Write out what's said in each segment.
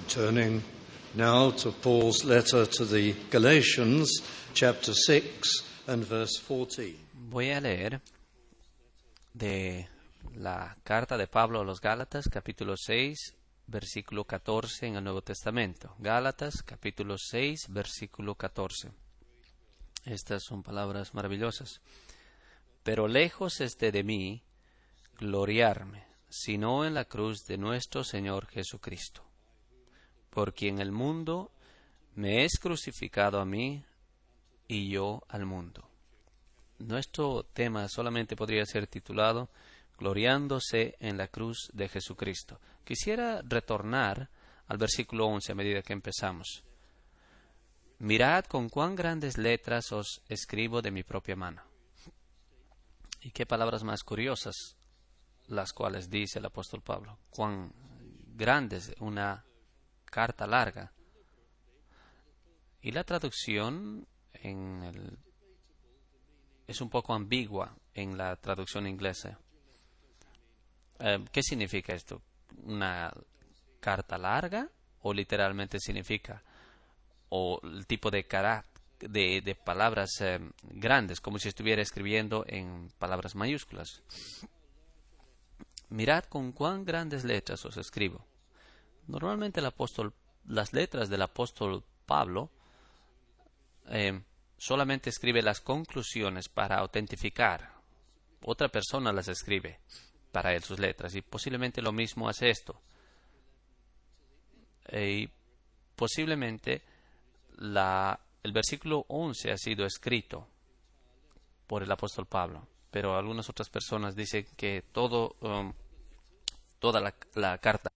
Turning now to Paul's letter to the Galatians, chapter 6 and verse 14. Voy a leer de la carta de Pablo a los Gálatas, capítulo 6, versículo 14 en el Nuevo Testamento. Gálatas, capítulo 6, versículo 14. Estas son palabras maravillosas. Pero lejos esté de mí gloriarme, sino en la cruz de nuestro Señor Jesucristo, por quien el mundo me es crucificado a mí y yo al mundo. Nuestro tema solamente podría ser titulado Gloriándose en la cruz de Jesucristo. Quisiera retornar al versículo 11 a medida que empezamos. Mirad con cuán grandes letras os escribo de mi propia mano. Y qué palabras más curiosas las cuales dice el apóstol Pablo. Cuán grandes, una carta larga. Y la traducción es un poco ambigua en la traducción inglesa. ¿Qué significa esto? ¿Una carta larga? ¿O literalmente significa? ¿O el tipo de palabras grandes, como si estuviera escribiendo en palabras mayúsculas? Mirad con cuán grandes letras os escribo. Normalmente las letras del apóstol Pablo solamente escribe las conclusiones para autentificar. Otra persona las escribe para él sus letras, y posiblemente lo mismo hace esto. Y posiblemente el versículo 11 ha sido escrito por el apóstol Pablo, pero algunas otras personas dicen que toda la carta.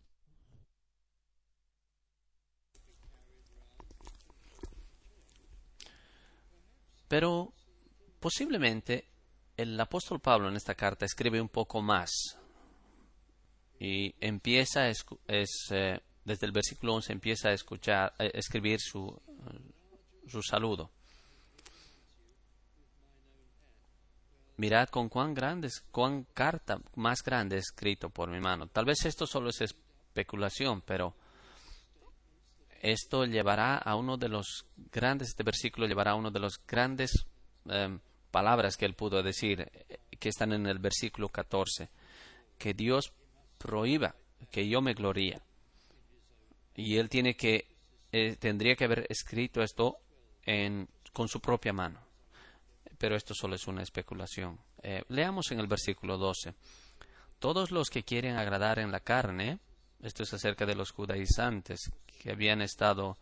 Pero posiblemente el apóstol Pablo en esta carta escribe un poco más y empieza desde el versículo 11 empieza a escribir su saludo. Mirad con cuán carta más grande escrito por mi mano. Tal vez esto solo es especulación, pero esto llevará a uno de los grandes, este versículo llevará a uno de los grandes palabras que él pudo decir, que están en el versículo 14, que Dios prohíba que yo me gloríe. Y él tendría que haber escrito esto con su propia mano. Pero esto solo es una especulación. Leamos en el versículo 12. Todos los que quieren agradar en la carne, esto es acerca de los judaizantes que habían estado,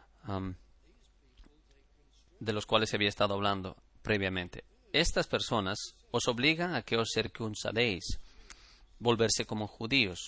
de los cuales se había estado hablando previamente. Estas personas os obligan a que os circuncidéis, volverse como judíos,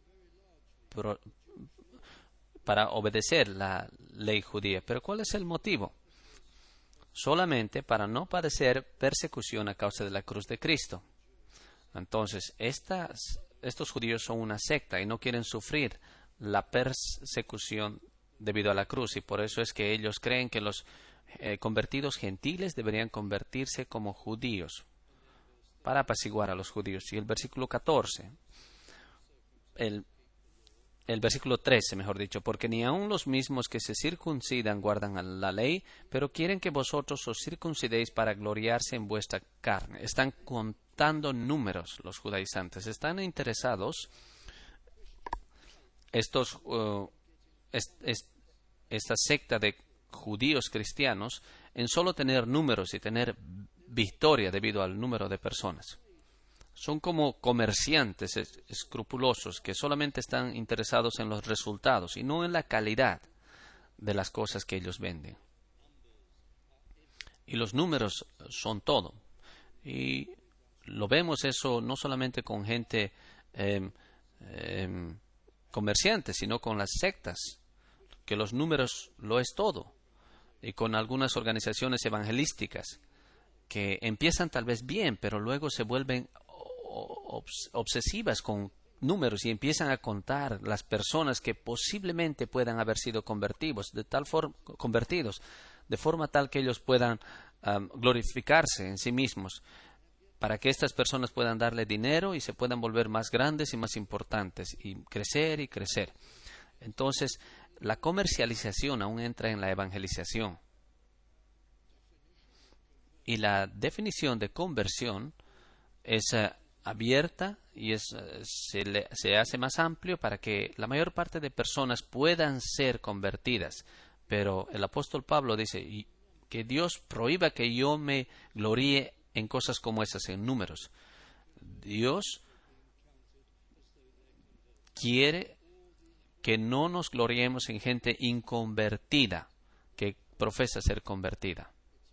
para obedecer la ley judía. ¿Pero cuál es el motivo? Solamente para no padecer persecución a causa de la cruz de Cristo. Entonces, estos judíos son una secta y no quieren sufrir la persecución debido a la cruz, y por eso es que ellos creen que los convertidos gentiles deberían convertirse como judíos para apaciguar a los judíos. Y el versículo 14, el versículo 13, mejor dicho, porque ni aun los mismos que se circuncidan guardan la ley, pero quieren que vosotros os circuncidéis para gloriarse en vuestra carne. Están contando números los judaizantes. Están interesados esta secta de judíos cristianos en solo tener números y tener victoria debido al número de personas. Son como comerciantes escrupulosos que solamente están interesados en los resultados y no en la calidad de las cosas que ellos venden. Y los números son todo. Y lo vemos eso no solamente con gente comerciante, sino con las sectas, que los números lo es todo. Y con algunas organizaciones evangelísticas que empiezan tal vez bien, pero luego se vuelven obsesivas con números y empiezan a contar las personas que posiblemente puedan haber sido convertidos, de forma tal que ellos puedan glorificarse en sí mismos, para que estas personas puedan darle dinero y se puedan volver más grandes y más importantes y crecer y crecer. Entonces, la comercialización aún entra en la evangelización. Y la definición de conversión es abierta y se hace más amplio para que la mayor parte de personas puedan ser convertidas. Pero el apóstol Pablo dice que Dios prohíba que yo me gloríe en cosas como esas, en números. Dios quiere que no nos gloriemos en gente inconvertida, que profesa ser convertida.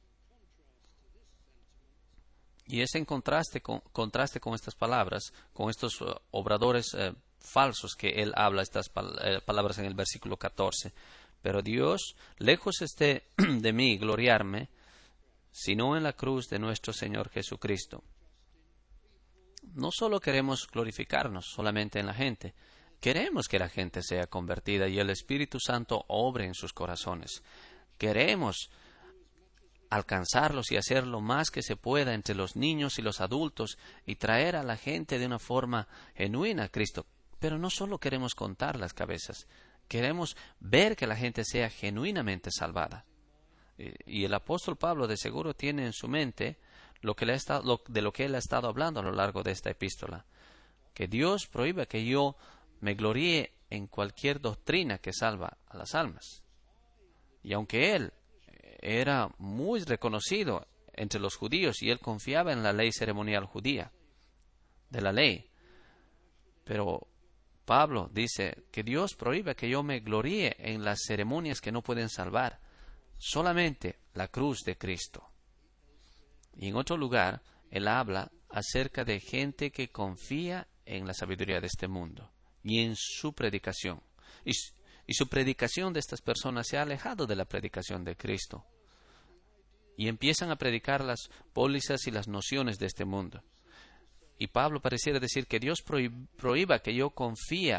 Y es en contraste con estas palabras, con estos obradores falsos que él habla, estas palabras en el versículo 14. Pero Dios, lejos esté de mí gloriarme, sino en la cruz de nuestro Señor Jesucristo. No solo queremos glorificarnos solamente en la gente, queremos que la gente sea convertida y el Espíritu Santo obre en sus corazones. Queremos alcanzarlos y hacer lo más que se pueda entre los niños y los adultos y traer a la gente de una forma genuina a Cristo. Pero no solo queremos contar las cabezas, queremos ver que la gente sea genuinamente salvada. Y el apóstol Pablo de seguro tiene en su mente de lo que él ha estado hablando a lo largo de esta epístola. Que Dios prohíbe que yo me gloríe en cualquier doctrina que salva a las almas. Y aunque él era muy reconocido entre los judíos y él confiaba en la ley ceremonial judía, de la ley, pero Pablo dice que Dios prohíbe que yo me gloríe en las ceremonias que no pueden salvar, solamente la cruz de Cristo. Y en otro lugar, él habla acerca de gente que confía en la sabiduría de este mundo y en su predicación. Y su predicación de estas personas se ha alejado de la predicación de Cristo. Y empiezan a predicar las pólizas y las nociones de este mundo. Y Pablo pareciera decir que Dios prohíba que yo confíe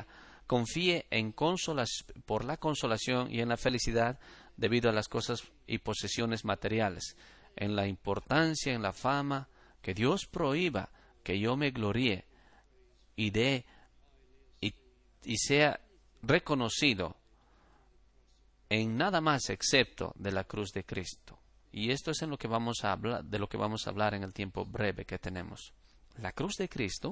por la consolación y en la felicidad debido a las cosas y posesiones materiales, en la importancia, en la fama, que Dios prohíba que yo me gloríe y sea reconocido en nada más excepto de la cruz de Cristo. Y esto es de lo que vamos a hablar en el tiempo breve que tenemos. La cruz de Cristo,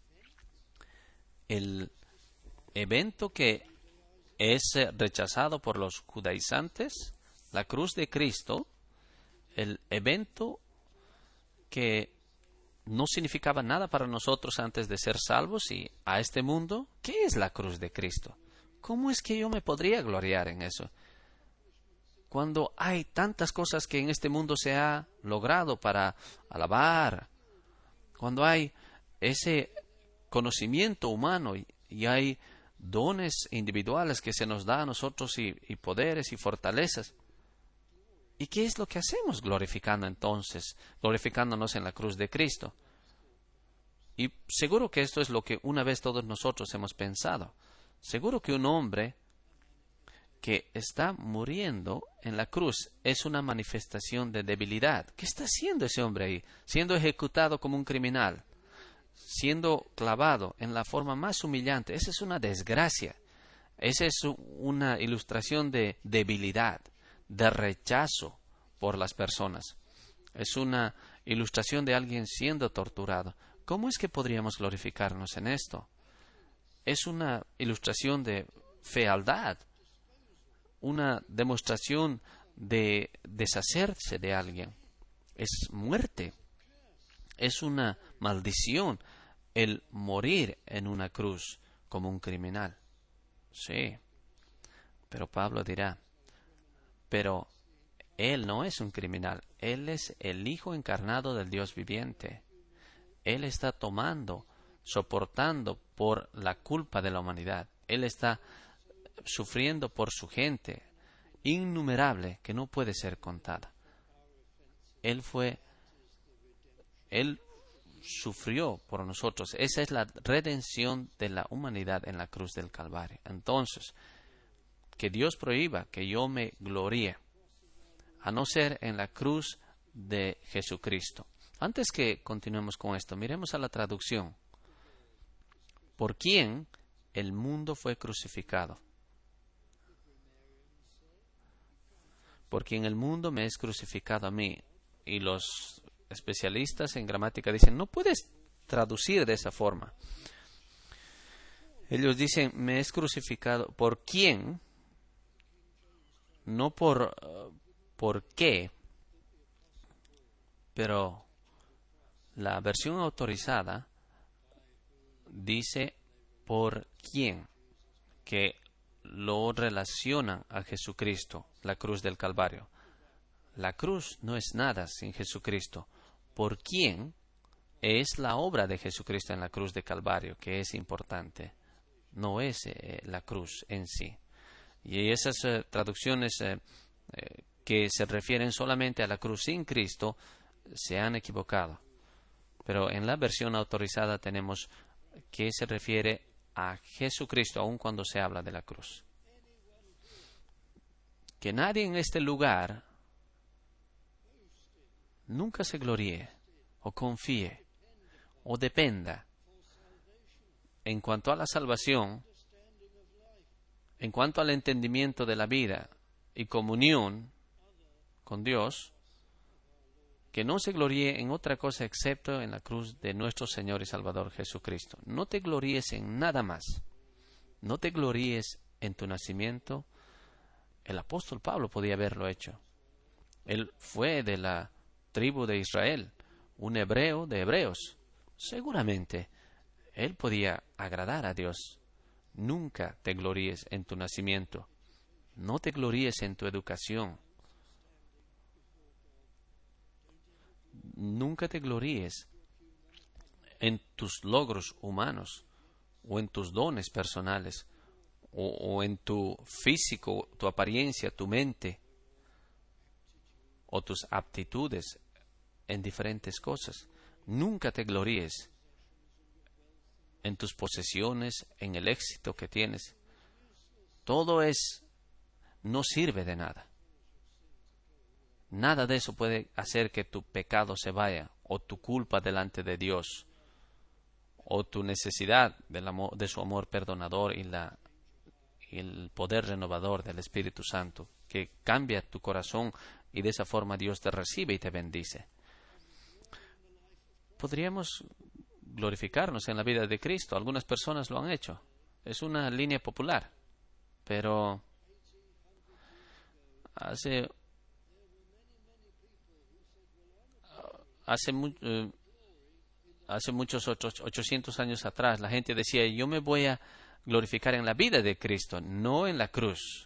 el evento que es rechazado por los judaizantes, la cruz de Cristo, el evento que no significaba nada para nosotros antes de ser salvos y a este mundo, ¿qué es la cruz de Cristo? ¿Cómo es que yo me podría gloriar en eso? Cuando hay tantas cosas que en este mundo se ha logrado para alabar, cuando hay ese conocimiento humano y hay dones individuales que se nos da a nosotros y poderes y fortalezas. ¿Y qué es lo que hacemos glorificándonos en la cruz de Cristo? Y seguro que esto es lo que una vez todos nosotros hemos pensado. Seguro que un hombre que está muriendo en la cruz es una manifestación de debilidad. ¿Qué está haciendo ese hombre ahí? Siendo ejecutado como un criminal, siendo clavado en la forma más humillante. Esa es una desgracia. Esa es una ilustración de debilidad, de rechazo por las personas. Es una ilustración de alguien siendo torturado. ¿Cómo es que podríamos glorificarnos en esto? Es una ilustración de fealdad, una demostración de deshacerse de alguien. Es muerte. Es una maldición el morir en una cruz como un criminal. Sí. Pero Pablo dirá, pero él no es un criminal. Él es el Hijo encarnado del Dios viviente. Él está soportando por la culpa de la humanidad. Él está sufriendo por su gente, innumerable, que no puede ser contada. Él sufrió por nosotros. Esa es la redención de la humanidad en la cruz del Calvario. Entonces, que Dios prohíba que yo me gloríe, a no ser en la cruz de Jesucristo. Antes que continuemos con esto, miremos a la traducción. ¿Por quién el mundo fue crucificado? por quien el mundo me es crucificado a mí. Y los especialistas en gramática dicen, no puedes traducir de esa forma. Ellos dicen, me es crucificado, ¿por quién? No por qué, pero la versión autorizada dice por quién, que lo relacionan a Jesucristo, la cruz del Calvario. La cruz no es nada sin Jesucristo. ¿Por quién? Es la obra de Jesucristo en la cruz de Calvario, que es importante. No es la cruz en sí. Y esas traducciones que se refieren solamente a la cruz sin Cristo se han equivocado. Pero en la versión autorizada tenemos que se refiere a Jesucristo, aun cuando se habla de la cruz. Que nadie en este lugar nunca se gloríe o confíe o dependa en cuanto a la salvación, en cuanto al entendimiento de la vida y comunión con Dios, que no se gloríe en otra cosa excepto en la cruz de nuestro Señor y Salvador Jesucristo. No te gloríes en nada más. No te gloríes en tu nacimiento. El apóstol Pablo podía haberlo hecho. Él fue de la tribu de Israel, un hebreo de hebreos. Seguramente él podía agradar a Dios. Nunca te gloríes en tu nacimiento. No te gloríes en tu educación. Nunca te gloríes en tus logros humanos o en tus dones personales o en tu físico, tu apariencia, tu mente o tus aptitudes en diferentes cosas. Nunca te gloríes en tus posesiones, en el éxito que tienes. Todo no sirve de nada. Nada de eso puede hacer que tu pecado se vaya, o tu culpa delante de Dios, o tu necesidad de su amor perdonador y el poder renovador del Espíritu Santo, que cambia tu corazón y de esa forma Dios te recibe y te bendice. Podríamos glorificarnos en la vida de Cristo. Algunas personas lo han hecho. Es una línea popular. Pero hace muchos 800 años atrás la gente decía, yo me voy a glorificar en la vida de Cristo, no en la cruz.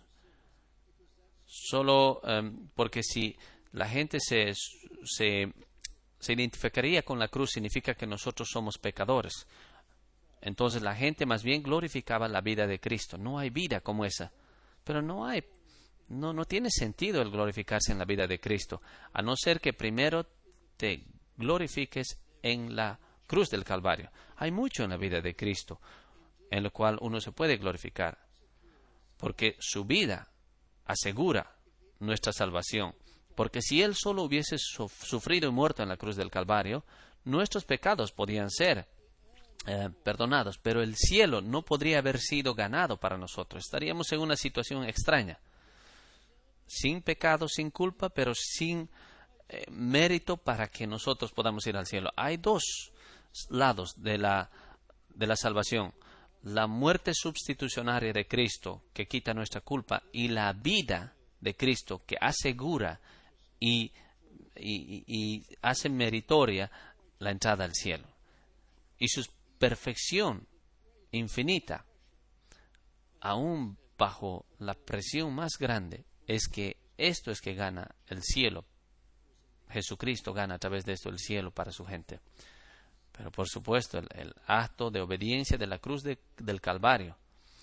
Solo porque si la gente se identificaría con la cruz, significa que nosotros somos pecadores. Entonces la gente más bien glorificaba la vida de Cristo. No hay vida como esa. Pero no tiene sentido el glorificarse en la vida de Cristo, a no ser que primero te glorifiques en la cruz del Calvario. Hay mucho en la vida de Cristo en lo cual uno se puede glorificar, porque su vida asegura nuestra salvación. Porque si Él solo hubiese sufrido y muerto en la cruz del Calvario, nuestros pecados podían ser perdonados, pero el cielo no podría haber sido ganado para nosotros. Estaríamos en una situación extraña, sin pecado, sin culpa, pero sin mérito para que nosotros podamos ir al cielo. Hay dos lados de la salvación: la muerte sustitucionaria de Cristo, que quita nuestra culpa, y la vida de Cristo, que asegura y hace meritoria la entrada al cielo. Y su perfección infinita, aún bajo la presión más grande, es que esto es que gana el cielo. Jesucristo gana a través de esto el cielo para su gente. Pero por supuesto el acto de obediencia de la cruz del Calvario,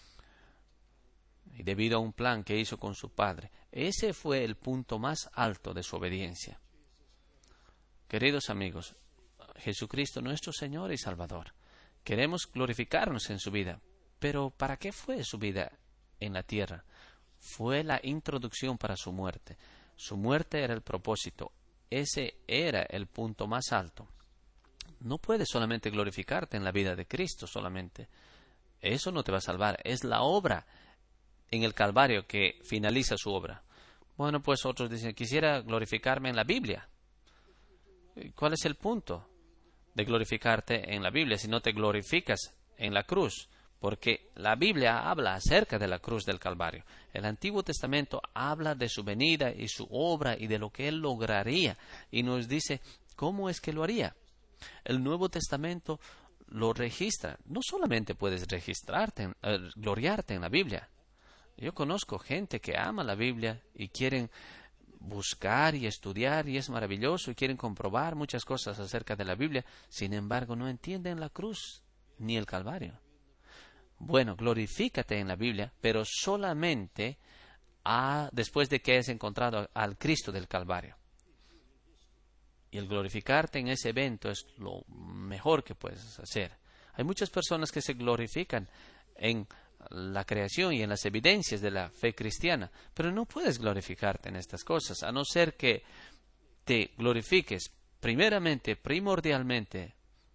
y debido a un plan que hizo con su Padre, ese fue el punto más alto de su obediencia. Queridos amigos, Jesucristo nuestro Señor y Salvador, queremos glorificarnos en su vida. Pero ¿para qué fue su vida en la tierra? Fue la introducción para su muerte. Su muerte era el propósito. Ese era el punto más alto. No puedes solamente glorificarte en la vida de Cristo solamente. Eso no te va a salvar. Es la obra en el Calvario que finaliza su obra. Bueno, pues otros dicen, quisiera glorificarme en la Biblia. ¿Cuál es el punto de glorificarte en la Biblia si no te glorificas en la cruz? Porque la Biblia habla acerca de la cruz del Calvario. El Antiguo Testamento habla de su venida y su obra y de lo que Él lograría. Y nos dice cómo es que lo haría. El Nuevo Testamento lo registra. No solamente puedes registrarte, gloriarte en la Biblia. Yo conozco gente que ama la Biblia y quieren buscar y estudiar y es maravilloso y quieren comprobar muchas cosas acerca de la Biblia. Sin embargo, no entienden la cruz ni el Calvario. Bueno, glorifícate en la Biblia, pero solamente después de que hayas encontrado al Cristo del Calvario. Y el glorificarte en ese evento es lo mejor que puedes hacer. Hay muchas personas que se glorifican en la creación y en las evidencias de la fe cristiana, pero no puedes glorificarte en estas cosas, a no ser que te glorifiques primeramente, primordialmente,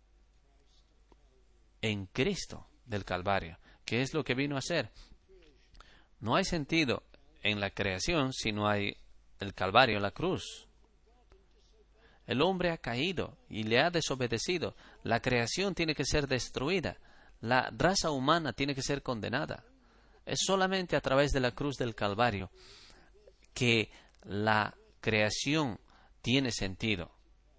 en Cristo del Calvario, que es lo que vino a hacer. No hay sentido en la creación si no hay el Calvario, la cruz. El hombre ha caído y le ha desobedecido. La creación tiene que ser destruida. La raza humana tiene que ser condenada. Es solamente a través de la cruz del Calvario que la creación tiene sentido.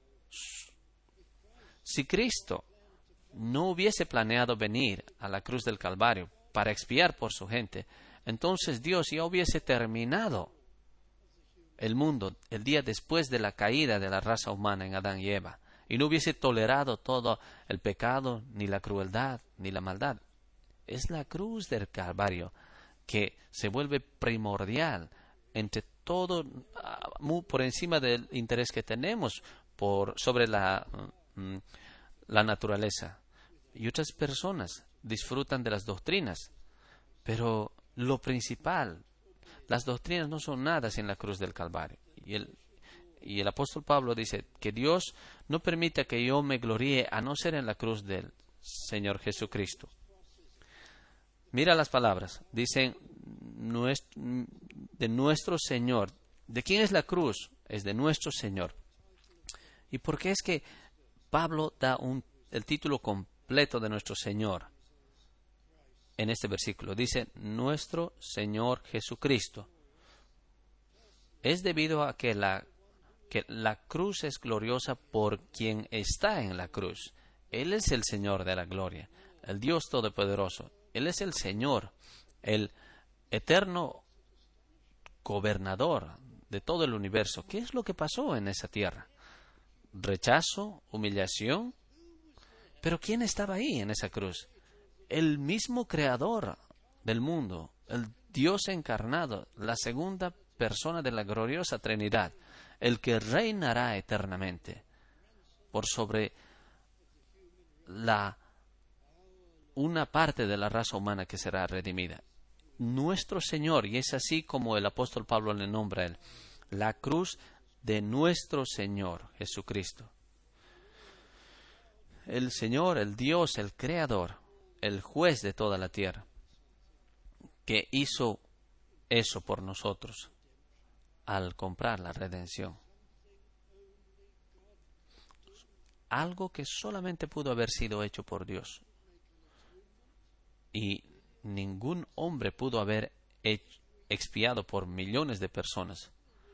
Si Cristo no hubiese planeado venir a la cruz del Calvario para expiar por su gente, entonces Dios ya hubiese terminado el mundo el día después de la caída de la raza humana en Adán y Eva, y no hubiese tolerado todo el pecado, ni la crueldad, ni la maldad. Es la cruz del Calvario que se vuelve primordial entre todo, por encima del interés que tenemos sobre la naturaleza. Y otras personas disfrutan de las doctrinas, pero lo principal, las doctrinas no son nada sin la cruz del Calvario. Y el apóstol Pablo dice que Dios no permita que yo me gloríe a no ser en la cruz del Señor Jesucristo. Mira las palabras, dicen de nuestro Señor. ¿De quién es la cruz? Es de nuestro Señor. ¿Y por qué es que Pablo da el título completo de nuestro Señor en este versículo? Dice, nuestro Señor Jesucristo. Es debido a que la cruz es gloriosa por quien está en la cruz. Él es el Señor de la gloria, el Dios Todopoderoso. Él es el Señor, el eterno gobernador de todo el universo. ¿Qué es lo que pasó en esa tierra? Rechazo, humillación. Pero ¿quién estaba ahí en esa cruz? El mismo creador del mundo, el Dios encarnado, la segunda persona de la gloriosa Trinidad, el que reinará eternamente por sobre una parte de la raza humana que será redimida. Nuestro Señor, y es así como el apóstol Pablo le nombra a él, la cruz de nuestro Señor Jesucristo. El Señor, el Dios, el Creador, el juez de toda la tierra, que hizo eso por nosotros al comprar la redención. Algo que solamente pudo haber sido hecho por Dios. Y ningún hombre pudo haber expiado por millones de personas.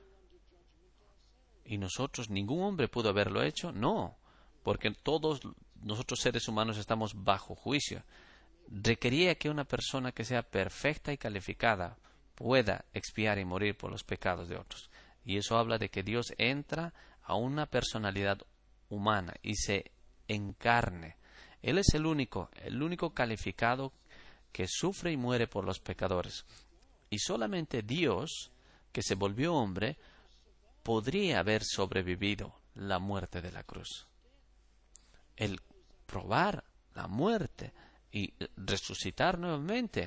¿Y nosotros, ningún hombre pudo haberlo hecho? No, porque todos nosotros seres humanos estamos bajo juicio. Requería que una persona que sea perfecta y calificada pueda expiar y morir por los pecados de otros. Y eso habla de que Dios entra a una personalidad humana y se encarne. Él es el único calificado que sufre y muere por los pecadores. Y solamente Dios, que se volvió hombre, podría haber sobrevivido la muerte de la cruz. El probar la muerte y resucitar nuevamente.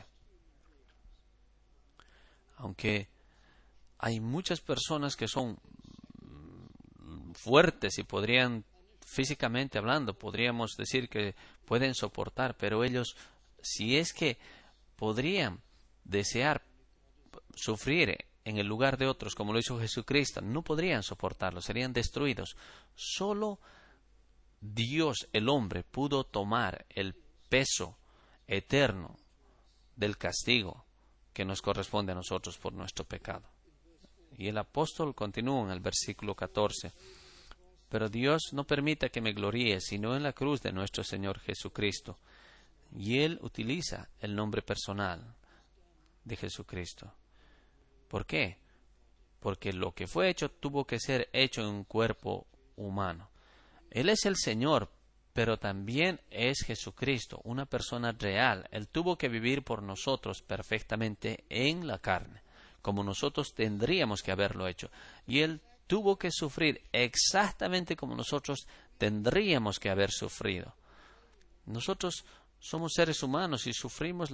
Aunque hay muchas personas que son fuertes y podrían, físicamente hablando, podríamos decir que pueden soportar, pero ellos, si es que podrían desear sufrir en el lugar de otros, como lo hizo Jesucristo, no podrían soportarlo, serían destruidos. Solo Dios, el hombre, pudo tomar el peso eterno del castigo que nos corresponde a nosotros por nuestro pecado. Y el apóstol continúa en el versículo 14. Pero Dios no permita que me gloríe, sino en la cruz de nuestro Señor Jesucristo. Y Él utiliza el nombre personal de Jesucristo. ¿Por qué? Porque lo que fue hecho tuvo que ser hecho en un cuerpo humano. Él es el Señor, pero también es Jesucristo, una persona real. Él tuvo que vivir por nosotros perfectamente en la carne, como nosotros tendríamos que haberlo hecho. Y Él tuvo que sufrir exactamente como nosotros tendríamos que haber sufrido. Nosotros somos seres humanos y sufriríamos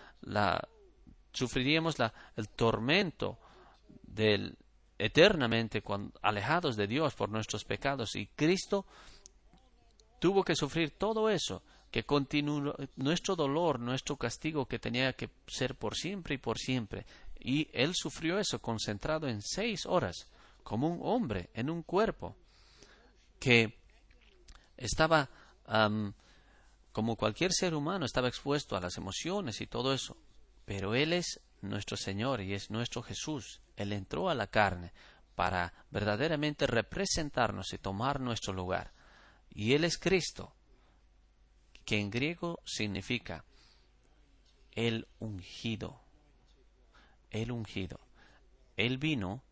el tormento eternamente alejados de Dios por nuestros pecados. Y Cristo tuvo que sufrir todo eso, que continuó nuestro dolor, nuestro castigo que tenía que ser por siempre y por siempre. Y Él sufrió eso concentrado en 6 horas, como un hombre en un cuerpo que estaba, como cualquier ser humano, estaba expuesto a las emociones y todo eso. Pero Él es nuestro Señor y es nuestro Jesús. Él entró a la carne para verdaderamente representarnos y tomar nuestro lugar. Y Él es Cristo, que en griego significa el ungido. El ungido. Él vino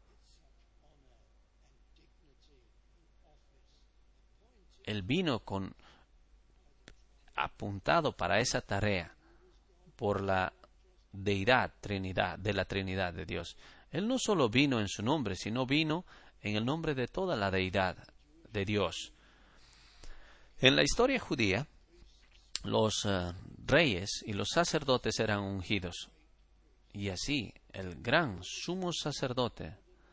con apuntado para esa tarea por la deidad, Trinidad, de la Trinidad de Dios. Él no solo vino en su nombre, sino vino en el nombre de toda la deidad de Dios. En la historia judía, los reyes y los sacerdotes eran ungidos. Y así, el gran sumo sacerdote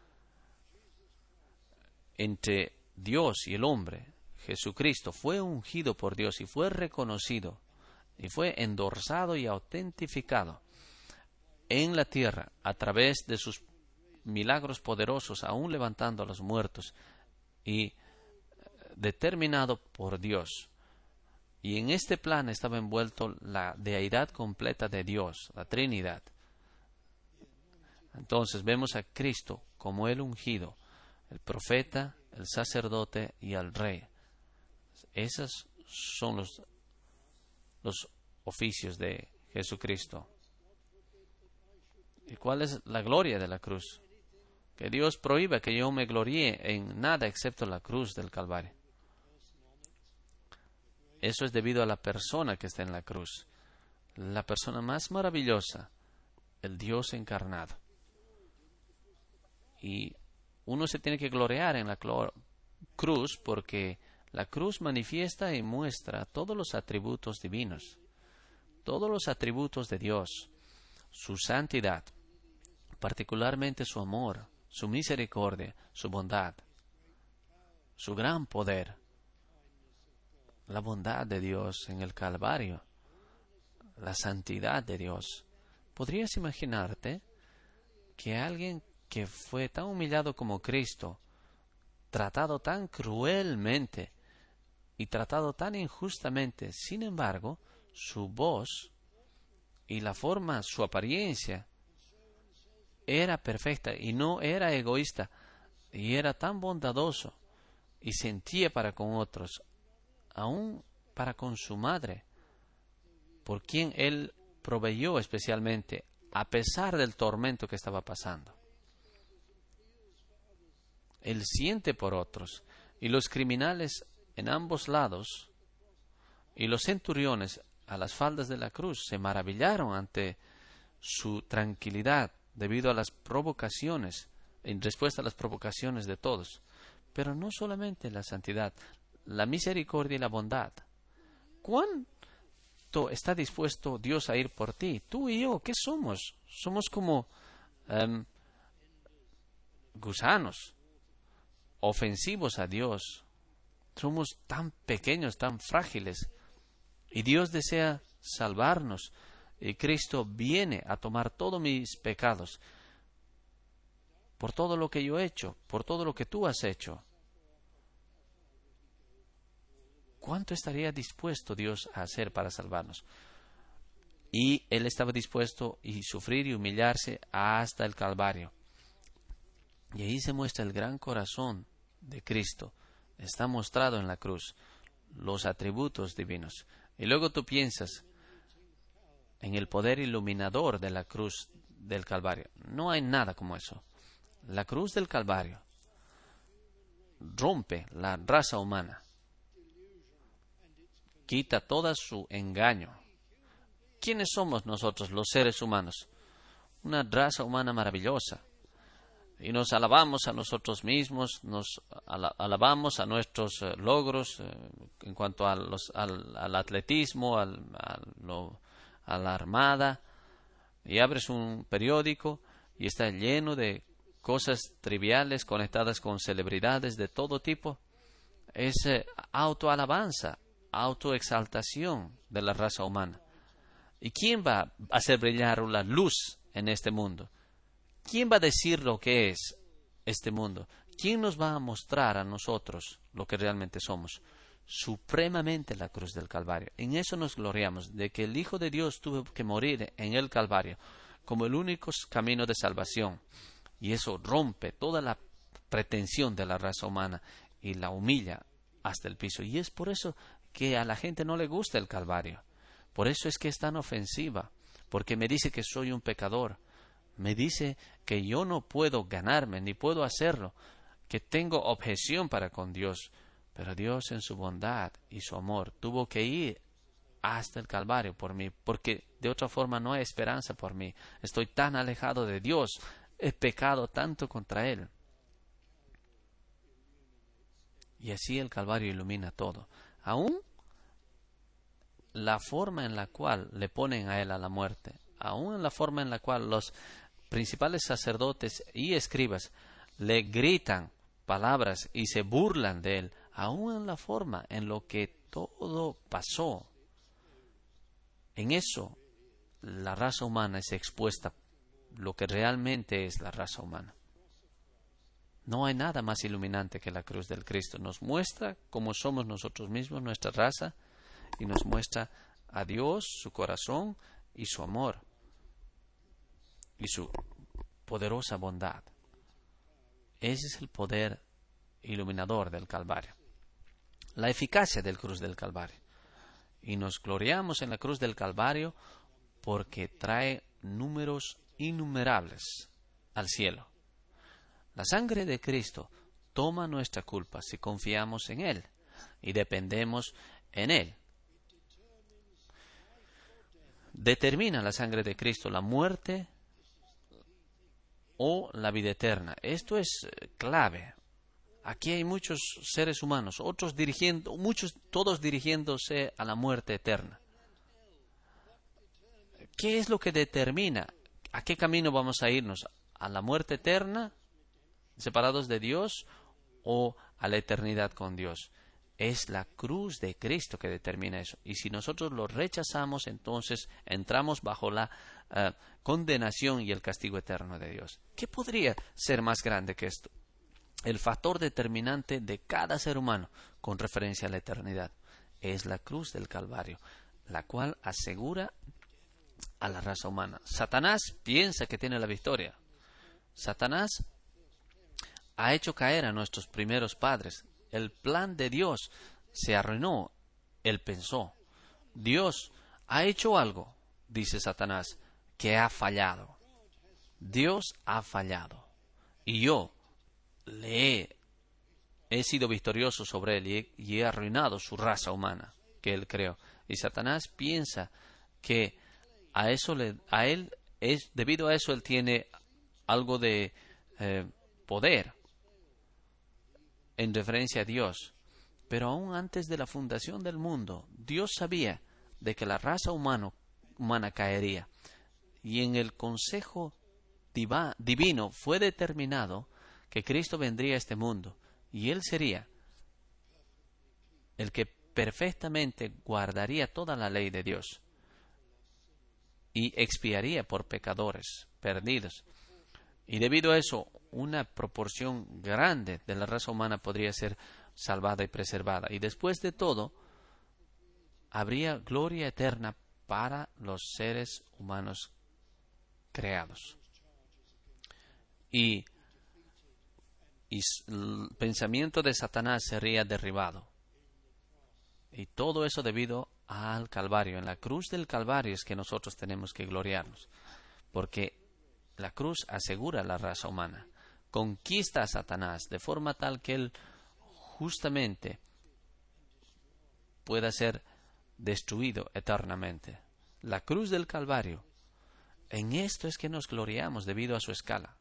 entre Dios y el hombre, Jesucristo, fue ungido por Dios y fue reconocido y fue endorsado y autentificado en la tierra a través de sus milagros poderosos, aún levantando a los muertos, y determinado por Dios. Y en este plan estaba envuelto la deidad completa de Dios, la Trinidad. Entonces vemos a Cristo como el ungido, el profeta, el sacerdote y el rey. Esos son los oficios de Jesucristo. ¿Y cuál es la gloria de la cruz? Que Dios prohíba que yo me gloríe en nada excepto la cruz del Calvario. Eso es debido a la persona que está en la cruz, la persona más maravillosa, el Dios encarnado. Y uno se tiene que gloriar en la cruz porque la cruz manifiesta y muestra todos los atributos divinos, todos los atributos de Dios, su santidad, particularmente su amor, su misericordia, su bondad, su gran poder, la bondad de Dios en el Calvario, la santidad de Dios. ¿Podrías imaginarte que alguien que fue tan humillado como Cristo, tratado tan cruelmente y tratado tan injustamente, sin embargo, su voz y la forma, su apariencia, era perfecta y no era egoísta, y era tan bondadoso y sentía para con otros, aún para con su madre, por quien Él proveyó especialmente, a pesar del tormento que estaba pasando? Él siente por otros, y los criminales en ambos lados, y los centuriones a las faldas de la cruz, se maravillaron ante su tranquilidad debido a las provocaciones, en respuesta a las provocaciones de todos. Pero no solamente la santidad, la misericordia y la bondad. ¿Cuánto está dispuesto Dios a ir por ti? Tú y yo, ¿qué somos? Somos como gusanos, ofensivos a Dios. Somos tan pequeños, tan frágiles. Y Dios desea salvarnos. Y Cristo viene a tomar todos mis pecados. por todo lo que yo he hecho, por todo lo que tú has hecho. ¿Cuánto estaría dispuesto Dios a hacer para salvarnos? Y Él estaba dispuesto a sufrir y humillarse hasta el Calvario. Y ahí se muestra el gran corazón de Cristo. Está mostrado en la cruz, los atributos divinos. Y luego tú piensas en el poder iluminador de la cruz del Calvario. No hay nada como eso. La cruz del Calvario rompe la raza humana, quita todo su engaño. ¿Quiénes somos nosotros, los seres humanos? Una raza humana maravillosa. Y nos alabamos a nosotros mismos, nos alabamos a nuestros logros en cuanto al atletismo, a la armada. Y abres un periódico y está lleno de cosas triviales conectadas con celebridades de todo tipo. Es autoalabanza, autoexaltación de la raza humana. ¿Y quién va a hacer brillar la luz en este mundo? ¿Quién va a decir lo que es este mundo? ¿Quién nos va a mostrar a nosotros lo que realmente somos? Supremamente la cruz del Calvario. En eso nos gloriamos, de que el Hijo de Dios tuvo que morir en el Calvario como el único camino de salvación. Y eso rompe toda la pretensión de la raza humana y la humilla hasta el piso. Y es por eso que a la gente no le gusta el Calvario. Por eso es que es tan ofensiva, porque me dice que soy un pecador. Me dice que yo no puedo ganarme, ni puedo hacerlo, que tengo objeción para con Dios. Pero Dios en su bondad y su amor tuvo que ir hasta el Calvario por mí, porque de otra forma no hay esperanza por mí. Estoy tan alejado de Dios, he pecado tanto contra Él. Y así el Calvario ilumina todo. Aún la forma en la cual le ponen a Él a la muerte, aún en la forma en la cual los principales sacerdotes y escribas le gritan palabras y se burlan de Él, aún en la forma en lo que todo pasó, en eso la raza humana es expuesta, lo que realmente es la raza humana. No hay nada más iluminante que la cruz del Cristo. Nos muestra cómo somos nosotros mismos, nuestra raza, y nos muestra a Dios, su corazón y su amor y su poderosa bondad. Ese es el poder iluminador del Calvario, la eficacia del cruz del Calvario. Y nos gloriamos en la cruz del Calvario porque trae números innumerables al cielo. La sangre de Cristo toma nuestra culpa si confiamos en Él y dependemos en Él. Determina la sangre de Cristo la muerte o la vida eterna. Esto es clave. Aquí hay muchos seres humanos, todos dirigiéndose a la muerte eterna. ¿Qué es lo que determina a qué camino vamos a irnos? ¿A la muerte eterna, separados de Dios, o a la eternidad con Dios? Es la cruz de Cristo que determina eso. Y si nosotros lo rechazamos, entonces entramos bajo la condenación y el castigo eterno de Dios. ¿Qué podría ser más grande que esto? El factor determinante de cada ser humano con referencia a la eternidad es la cruz del Calvario, la cual asegura a la raza humana. Satanás piensa que tiene la victoria. Satanás ha hecho caer a nuestros primeros padres. El plan de Dios se arruinó. Él pensó. Dios ha hecho algo, dice Satanás, que ha fallado. Dios ha fallado. Y yo he sido victorioso sobre él y he arruinado su raza humana que él creó. Y Satanás piensa que debido a eso él tiene algo de poder en referencia a Dios. Pero aún antes de la fundación del mundo, Dios sabía de que la raza humana caería. Y en el consejo divino fue determinado que Cristo vendría a este mundo y Él sería el que perfectamente guardaría toda la ley de Dios y expiaría por pecadores perdidos. Y debido a eso, una proporción grande de la raza humana podría ser salvada y preservada. Y después de todo, habría gloria eterna para los seres humanos creados. Y el pensamiento de Satanás sería derribado. Y todo eso debido al Calvario. En la cruz del Calvario es que nosotros tenemos que gloriarnos. Porque la cruz asegura la raza humana. Conquista a Satanás de forma tal que él justamente pueda ser destruido eternamente. La cruz del Calvario. En esto es que nos gloriamos debido a su escala.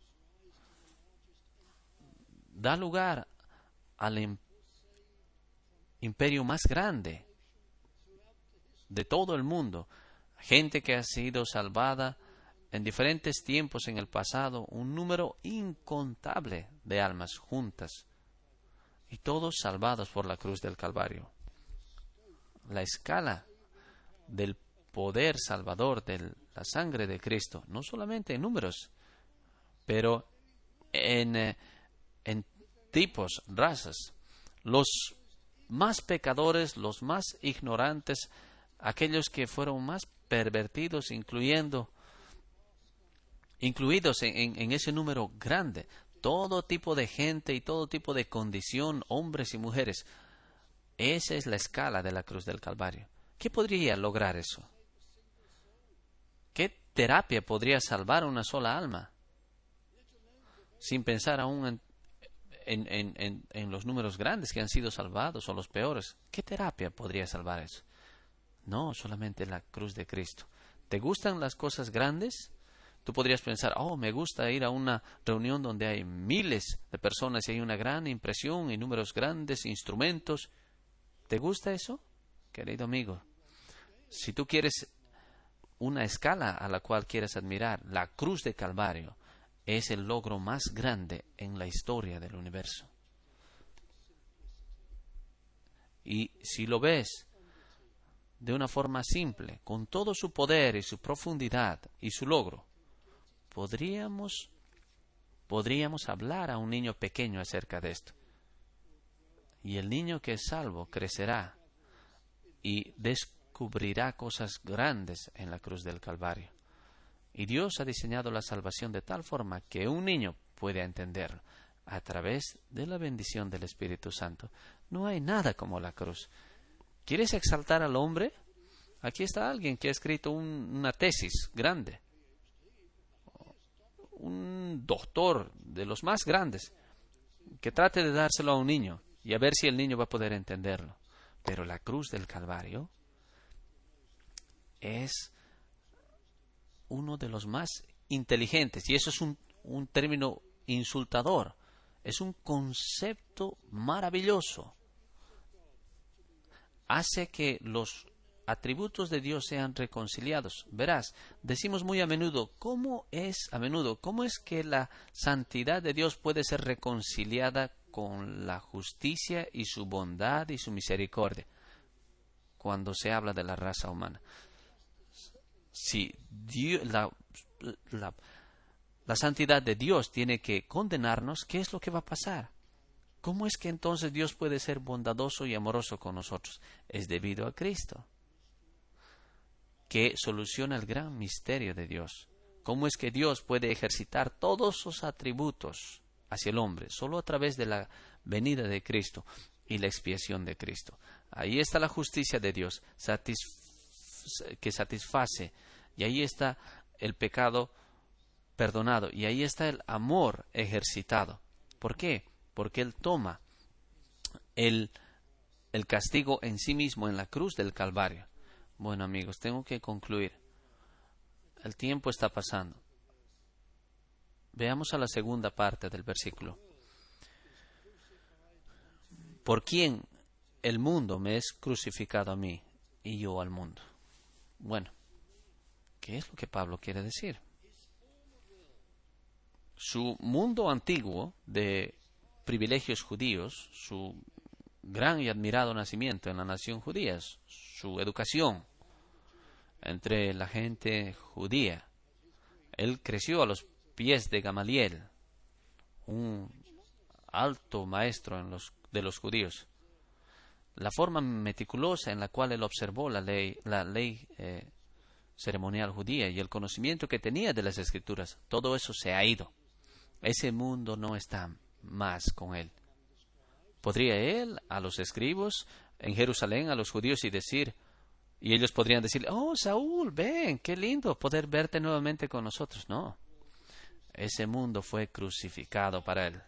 Da lugar al imperio más grande de todo el mundo. Gente que ha sido salvada en diferentes tiempos en el pasado, un número incontable de almas juntas, y todos salvados por la cruz del Calvario. La escala del poder salvador de la sangre de Cristo, no solamente en números, pero en tipos, razas. Los más pecadores, los más ignorantes, aquellos que fueron más pervertidos, incluidos en ese número grande, todo tipo de gente y todo tipo de condición, hombres y mujeres. Esa es la escala de la cruz del Calvario. ¿Qué podría lograr eso? ¿Qué terapia podría salvar una sola alma? Sin pensar aún en los números grandes que han sido salvados o los peores. ¿Qué terapia podría salvar eso? No, solamente la cruz de Cristo. ¿Te gustan las cosas grandes? Tú podrías pensar, me gusta ir a una reunión donde hay miles de personas y hay una gran impresión y números grandes, instrumentos. ¿Te gusta eso? Querido amigo, si tú quieres una escala a la cual quieres admirar, la cruz de Calvario es el logro más grande en la historia del universo. Y si lo ves de una forma simple, con todo su poder y su profundidad y su logro, podríamos hablar a un niño pequeño acerca de esto. Y el niño que es salvo crecerá y descubrirá cosas grandes en la cruz del Calvario. Y Dios ha diseñado la salvación de tal forma que un niño puede entenderlo a través de la bendición del Espíritu Santo. No hay nada como la cruz. ¿Quieres exaltar al hombre? Aquí está alguien que ha escrito una tesis grande. Un doctor de los más grandes que trate de dárselo a un niño y a ver si el niño va a poder entenderlo. Pero la cruz del Calvario es uno de los más inteligentes, y eso es un término insultador. Es un concepto maravilloso. Hace que los atributos de Dios sean reconciliados. Verás, decimos muy a menudo, ¿cómo es que la santidad de Dios puede ser reconciliada con la justicia y su bondad y su misericordia? Cuando se habla de la raza humana. Si la santidad de Dios tiene que condenarnos, ¿qué es lo que va a pasar? ¿Cómo es que entonces Dios puede ser bondadoso y amoroso con nosotros? Es debido a Cristo, que soluciona el gran misterio de Dios. ¿Cómo es que Dios puede ejercitar todos sus atributos hacia el hombre? Solo a través de la venida de Cristo y la expiación de Cristo. Ahí está la justicia de Dios que satisface, y ahí está el pecado perdonado, y ahí está el amor ejercitado. ¿Por qué? Porque Él toma el castigo en sí mismo en la cruz del Calvario. Bueno, amigos, tengo que concluir. El tiempo está pasando. Veamos a la segunda parte del versículo. ¿Por quién el mundo me es crucificado a mí y yo al mundo? Bueno, ¿qué es lo que Pablo quiere decir? Su mundo antiguo de privilegios judíos, su gran y admirado nacimiento en la nación judía, su educación entre la gente judía. Él creció a los pies de Gamaliel, un alto maestro de los judíos. La forma meticulosa en la cual él observó la ley ceremonial judía y el conocimiento que tenía de las Escrituras, todo eso se ha ido. Ese mundo no está más con él. ¿Podría él a los escribos en Jerusalén, a los judíos, y ellos podrían decir, oh, Saúl, ven, qué lindo poder verte nuevamente con nosotros? No, ese mundo fue crucificado para él.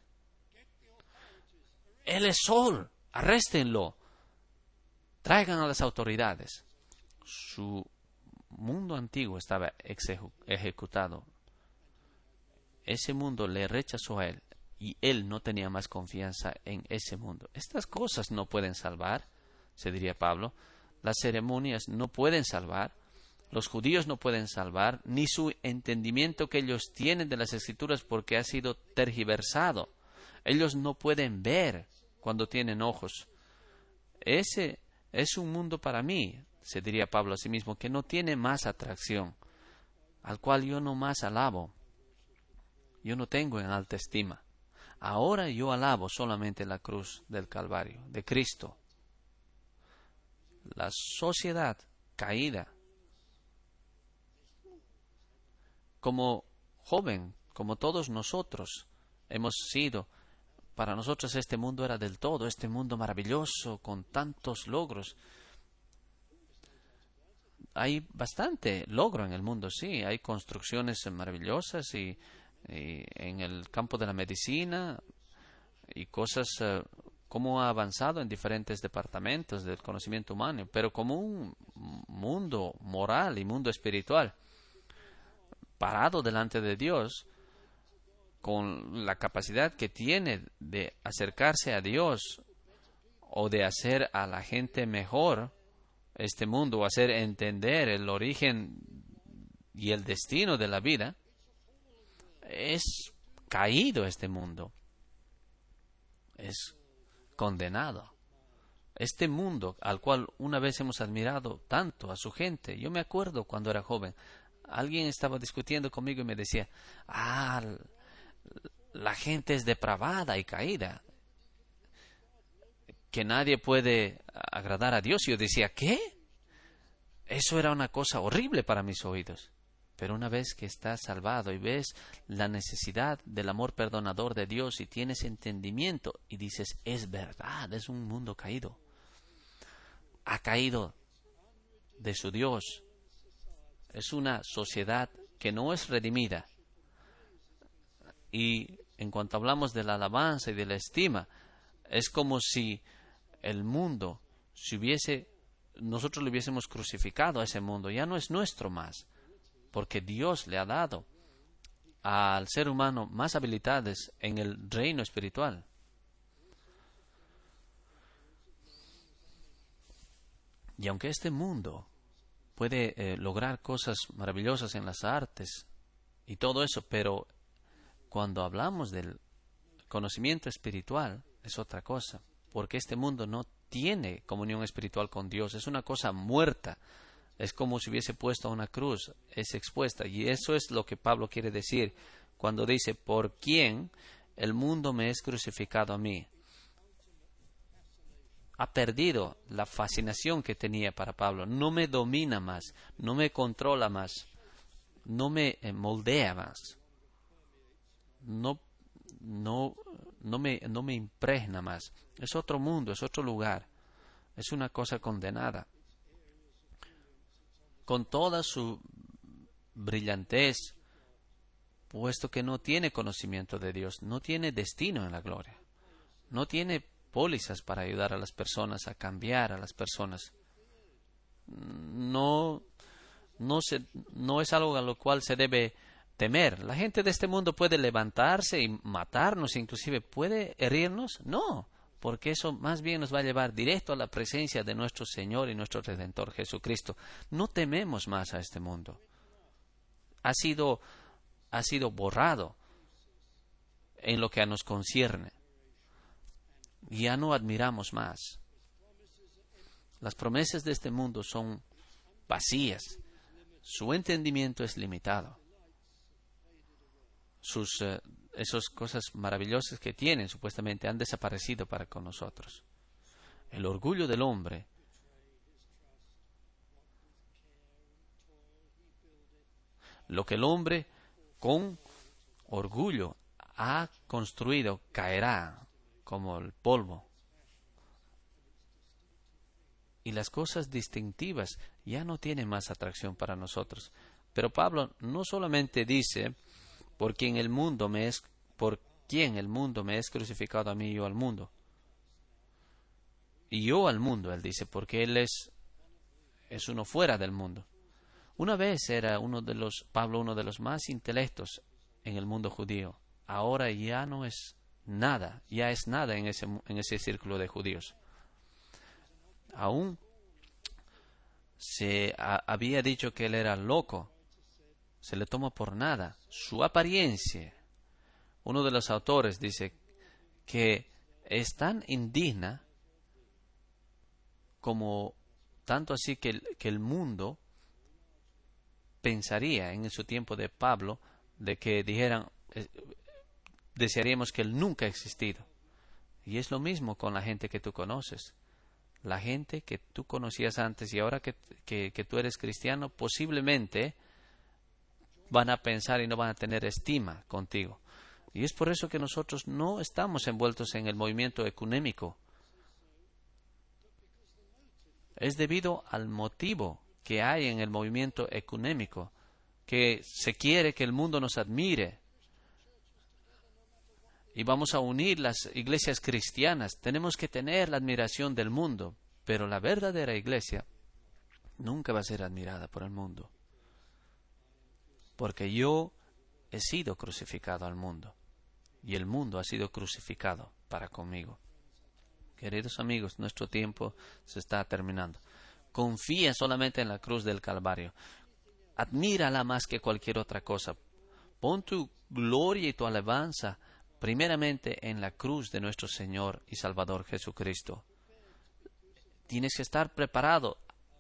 Él es Saúl, arréstenlo, traigan a las autoridades. Su mundo antiguo estaba ejecutado. Ese mundo le rechazó a él y él no tenía más confianza en ese mundo. Estas cosas no pueden salvar, se diría Pablo. Las ceremonias no pueden salvar. Los judíos no pueden salvar, ni su entendimiento que ellos tienen de las Escrituras porque ha sido tergiversado. Ellos no pueden ver cuando tienen ojos. Ese es un mundo para mí, se diría Pablo a sí mismo, que no tiene más atracción, al cual yo no más alabo. Yo no tengo en alta estima. Ahora yo alabo solamente la cruz del Calvario, de Cristo. La sociedad caída, como joven, como todos nosotros hemos sido, para nosotros este mundo era del todo, este mundo maravilloso, con tantos logros. Hay bastante logro en el mundo, sí, hay construcciones maravillosas y en el campo de la medicina y cosas cómo ha avanzado en diferentes departamentos del conocimiento humano, pero como un mundo moral y mundo espiritual parado delante de Dios, con la capacidad que tiene de acercarse a Dios o de hacer a la gente mejor este mundo, o hacer entender el origen y el destino de la vida, es caído este mundo, es condenado. Este mundo al cual una vez hemos admirado tanto a su gente. Yo me acuerdo cuando era joven, alguien estaba discutiendo conmigo y me decía, la gente es depravada y caída, que nadie puede agradar a Dios. Y yo decía, ¿qué? Eso era una cosa horrible para mis oídos. Pero una vez que estás salvado y ves la necesidad del amor perdonador de Dios y tienes entendimiento y dices, es verdad, es un mundo caído. Ha caído de su Dios. Es una sociedad que no es redimida. Y en cuanto hablamos de la alabanza y de la estima, es como si el mundo, nosotros le hubiésemos crucificado a ese mundo, ya no es nuestro más, porque Dios le ha dado al ser humano más habilidades en el reino espiritual. Y aunque este mundo puede lograr cosas maravillosas en las artes y todo eso, pero cuando hablamos del conocimiento espiritual es otra cosa, porque este mundo no tiene comunión espiritual con Dios, es una cosa muerta, es como si hubiese puesto a una cruz, es expuesta, y eso es lo que Pablo quiere decir cuando dice, ¿por quién el mundo me es crucificado a mí? Ha perdido la fascinación que tenía para Pablo, no me domina más, no me controla más, no me moldea más, no me impregna más. Es otro mundo, es otro lugar, es una cosa condenada. Con toda su brillantez, puesto que no tiene conocimiento de Dios, no tiene destino en la gloria, no tiene pólizas para ayudar a las personas, a cambiar a las personas. No es algo a lo cual se debe temer. La gente de este mundo puede levantarse y matarnos, inclusive puede herirnos. No, porque eso más bien nos va a llevar directo a la presencia de nuestro Señor y nuestro Redentor Jesucristo. No tememos más a este mundo. Ha sido borrado en lo que a nos concierne. Ya no admiramos más. Las promesas de este mundo son vacías. Su entendimiento es limitado. esas cosas maravillosas que tienen, supuestamente, han desaparecido para con nosotros. El orgullo del hombre lo que el hombre con orgullo ha construido caerá como el polvo. Y las cosas distintivas ya no tienen más atracción para nosotros. Pero Pablo no solamente dice, por quien el mundo me es crucificado a mí y yo al mundo. Y yo al mundo, él dice, porque él es uno fuera del mundo. Una vez era Pablo uno de los más intelectos en el mundo judío. Ahora ya no es nada, ya es nada en ese círculo de judíos. Aún se había dicho que él era loco, se le toma por nada. Su apariencia, uno de los autores dice que es tan indigna como tanto así que el mundo pensaría en su tiempo de Pablo de que dijeran, desearíamos que él nunca ha existido. Y es lo mismo con la gente que tú conoces. La gente que tú conocías antes y ahora que tú eres cristiano, posiblemente van a pensar y no van a tener estima contigo. Y es por eso que nosotros no estamos envueltos en el movimiento ecuménico. Es debido al motivo que hay en el movimiento ecuménico, que se quiere que el mundo nos admire. Y vamos a unir las iglesias cristianas. Tenemos que tener la admiración del mundo, pero la verdadera iglesia nunca va a ser admirada por el mundo. Porque yo he sido crucificado al mundo y el mundo ha sido crucificado para conmigo. Queridos amigos, nuestro tiempo se está terminando. Confía solamente en la cruz del Calvario. Admírala más que cualquier otra cosa. Pon tu gloria y tu alabanza primeramente en la cruz de nuestro Señor y Salvador Jesucristo. Tienes que estar preparado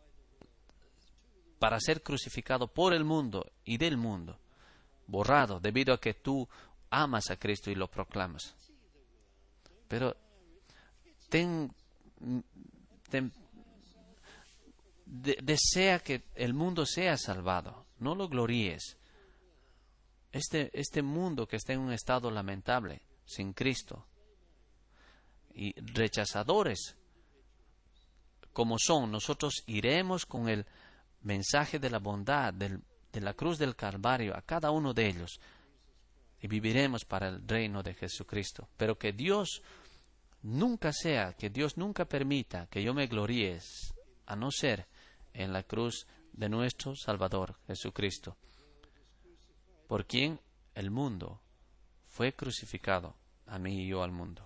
para ser crucificado por el mundo y del mundo, borrado debido a que tú amas a Cristo y lo proclamas. Pero desea que el mundo sea salvado, no lo gloríes. Este mundo que está en un estado lamentable, sin Cristo, y rechazadores como son, nosotros iremos con el mensaje de la bondad de la cruz del Calvario a cada uno de ellos y viviremos para el reino de Jesucristo. Pero que Dios nunca permita que yo me gloríe, a no ser en la cruz de nuestro Salvador Jesucristo, por quien el mundo fue crucificado, a mí y yo al mundo.